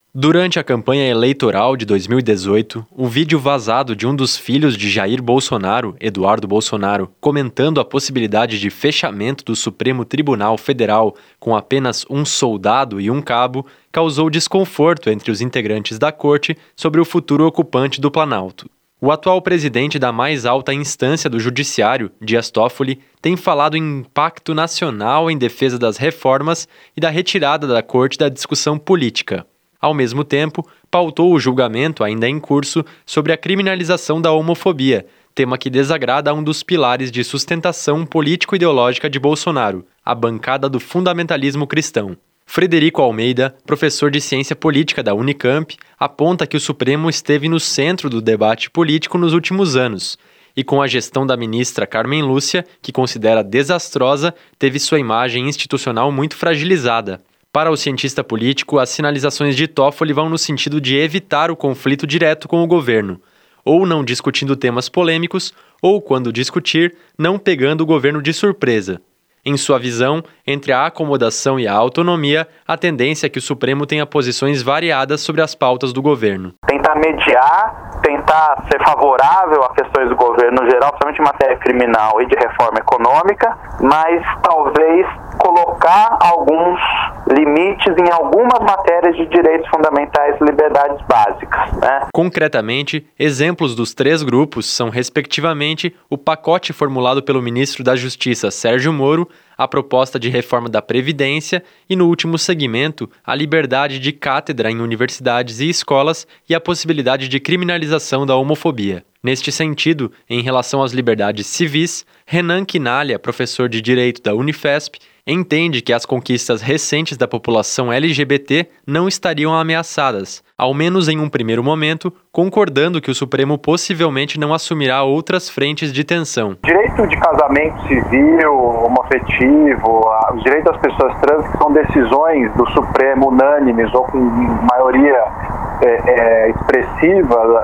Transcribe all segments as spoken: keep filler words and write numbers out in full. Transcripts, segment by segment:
Durante a campanha eleitoral de dois mil e dezoito, o vídeo vazado de um dos filhos de Jair Bolsonaro, Eduardo Bolsonaro, comentando a possibilidade de fechamento do Supremo Tribunal Federal com apenas um soldado e um cabo, causou desconforto entre os integrantes da corte sobre o futuro ocupante do Planalto. O atual presidente da mais alta instância do Judiciário, Dias Toffoli, tem falado em impacto nacional em defesa das reformas e da retirada da corte da discussão política. Ao mesmo tempo, pautou o julgamento ainda em curso sobre a criminalização da homofobia, tema que desagrada a um dos pilares de sustentação político-ideológica de Bolsonaro, a bancada do fundamentalismo cristão. Frederico Almeida, professor de ciência política da Unicamp, aponta que o Supremo esteve no centro do debate político nos últimos anos e, com a gestão da ministra Carmen Lúcia, que considera desastrosa, teve sua imagem institucional muito fragilizada. Para o cientista político, as sinalizações de Toffoli vão no sentido de evitar o conflito direto com o governo, ou não discutindo temas polêmicos, ou, quando discutir, não pegando o governo de surpresa. Em sua visão, entre a acomodação e a autonomia, a tendência é que o Supremo tenha posições variadas sobre as pautas do governo. Tentar mediar, tentar ser favorável a questões do governo no geral, principalmente em matéria criminal e de reforma econômica, mas talvez colocar alguns limites em algumas matérias de direitos fundamentais e liberdades básicas, né? Concretamente, exemplos dos três grupos são, respectivamente, o pacote formulado pelo ministro da Justiça, Sérgio Moro, a proposta de reforma da Previdência e, no último segmento, a liberdade de cátedra em universidades e escolas e a possibilidade de criminalização da homofobia. Neste sentido, em relação às liberdades civis, Renan Quinalha, professor de Direito da Unifesp, entende que as conquistas recentes da população L G B T não estariam ameaçadas, ao menos em um primeiro momento, concordando que o Supremo possivelmente não assumirá outras frentes de tensão. Direito de casamento civil, homoafetivo, os direitos das pessoas trans, que são decisões do Supremo unânimes ou com maioria é, é, expressiva,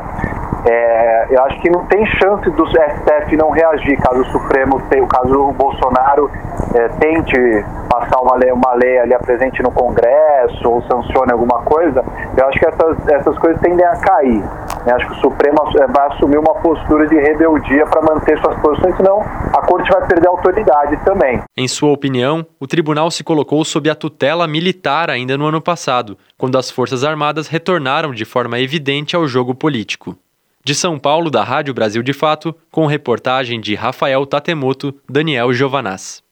É, eu acho que não tem chance do S T F não reagir caso o Supremo, caso o Bolsonaro é, tente passar uma lei, uma lei ali, apresente no Congresso ou sancione alguma coisa. Eu acho que essas, essas coisas tendem a cair. Eu acho que o Supremo vai assumir uma postura de rebeldia para manter suas posições, senão a Corte vai perder a autoridade também. Em sua opinião, o tribunal se colocou sob a tutela militar ainda no ano passado, quando as Forças Armadas retornaram de forma evidente ao jogo político. De São Paulo, da Rádio Brasil de Fato, com reportagem de Rafael Tatemoto, Daniel Giovanaz.